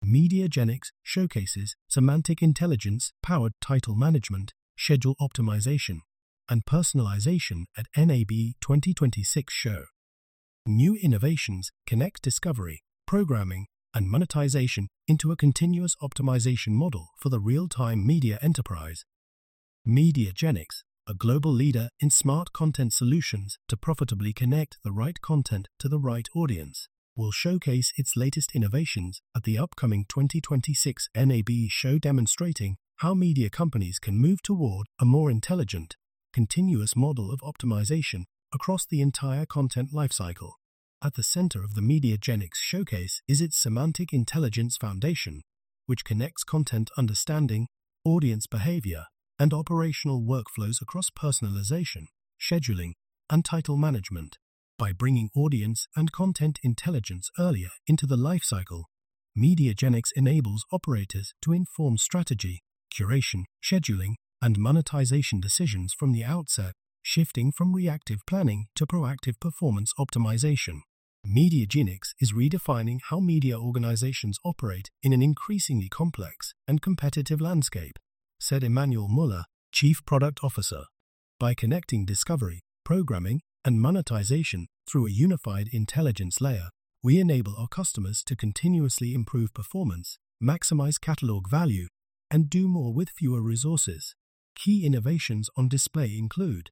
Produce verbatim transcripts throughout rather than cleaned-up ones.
MediaGenix showcases semantic intelligence-powered title management, schedule optimization, and personalization at N A B twenty twenty-six show. New innovations connect discovery, programming, and monetization into a continuous optimization model for the real-time media enterprise. MediaGenix, a global leader in smart content solutions to profitably connect the right content to the right audience, will showcase its latest innovations at the upcoming twenty twenty-six N A B show, demonstrating how media companies can move toward a more intelligent, continuous model of optimization across the entire content lifecycle. At the center of the MediaGenix showcase is its Semantic Intelligence Foundation, which connects content understanding, audience behavior, and operational workflows across personalization, scheduling, and title management. By bringing audience and content intelligence earlier into the lifecycle, MediaGenix enables operators to inform strategy, curation, scheduling, and monetization decisions from the outset, shifting from reactive planning to proactive performance optimization. MediaGenix is redefining how media organizations operate in an increasingly complex and competitive landscape, said Emmanuel Muller, Chief Product Officer. By connecting discovery, programming, and monetization through a unified intelligence layer, we enable our customers to continuously improve performance, maximize catalog value, and do more with fewer resources. Key innovations on display include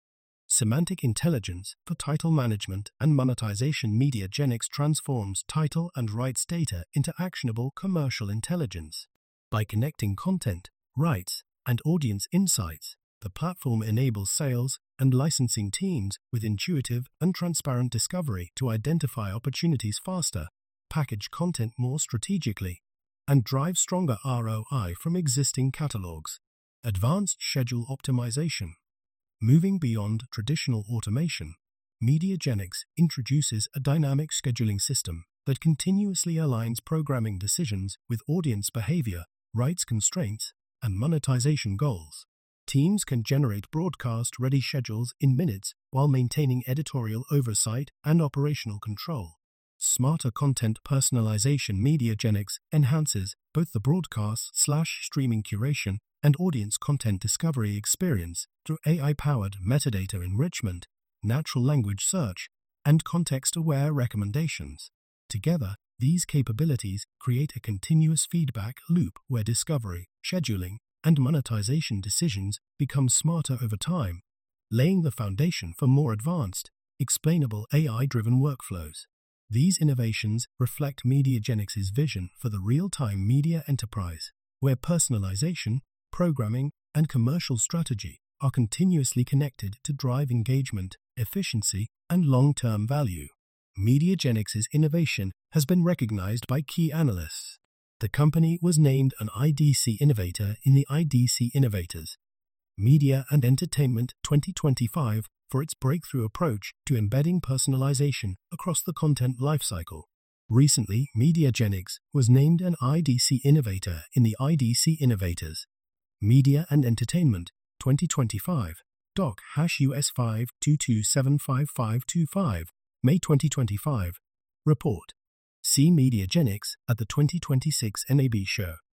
Semantic Intelligence for title management and monetization. MediaGenix transforms title and rights data into actionable commercial intelligence. By connecting content, rights, and audience insights, the platform enables sales and licensing teams with intuitive and transparent discovery to identify opportunities faster, package content more strategically, and drive stronger R O I from existing catalogs. Advanced schedule optimization. Moving beyond traditional automation, MediaGenix introduces a dynamic scheduling system that continuously aligns programming decisions with audience behavior, rights constraints, and monetization goals. Teams can generate broadcast-ready schedules in minutes while maintaining editorial oversight and operational control. Smarter content personalization. MediaGenix enhances both the broadcast-slash-streaming curation and audience content discovery experience through A I-powered metadata enrichment, natural language search, and context-aware recommendations. Together, these capabilities create a continuous feedback loop where discovery, scheduling, and monetization decisions become smarter over time, laying the foundation for more advanced, explainable A I-driven workflows. These innovations reflect MediaGenix's vision for the real-time media enterprise, where personalization, programming, and commercial strategy are continuously connected to drive engagement, efficiency, and long-term value. MediaGenix's innovation has been recognized by key analysts. The company was named an I D C Innovator in the I D C Innovators Media and Entertainment twenty twenty-five for its breakthrough approach to embedding personalization across the content lifecycle. Recently, MediaGenix was named an I D C Innovator in the I D C Innovators Media and Entertainment twenty twenty-five, Doc U S five two two seven five five two five, May twenty twenty-five. Report. See MediaGenix at the twenty twenty-six N A B show.